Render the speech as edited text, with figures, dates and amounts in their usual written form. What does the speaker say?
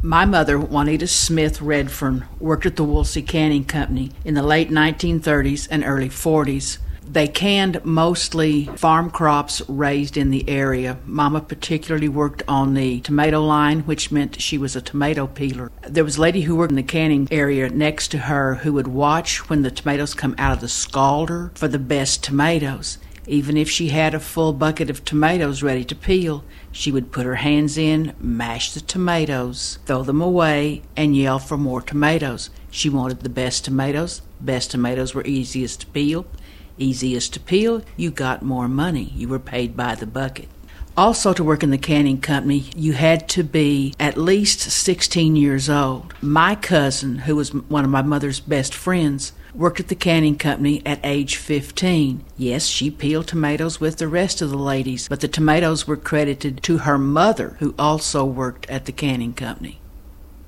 My mother, Juanita Smith Redfern, worked at the Woolsey Canning Company in the late 1930s and early 40s. They canned mostly farm crops raised in the area. Mama particularly worked on the tomato line, which meant she was a tomato peeler. There was a lady who worked in the canning area next to her who would watch when the tomatoes come out of the scalder for the best tomatoes. Even if she had a full bucket of tomatoes ready to peel, she would put her hands in, mash the tomatoes, throw them away, and yell for more tomatoes. She wanted the best tomatoes. Best tomatoes were easiest to peel. Easiest to peel, you got more money. You were paid by the bucket. Also, to work in the canning company, you had to be at least 16 years old. My cousin, who was one of my mother's best friends, worked at the canning company at age 15. Yes, she peeled tomatoes with the rest of the ladies, but the tomatoes were credited to her mother, who also worked at the canning company.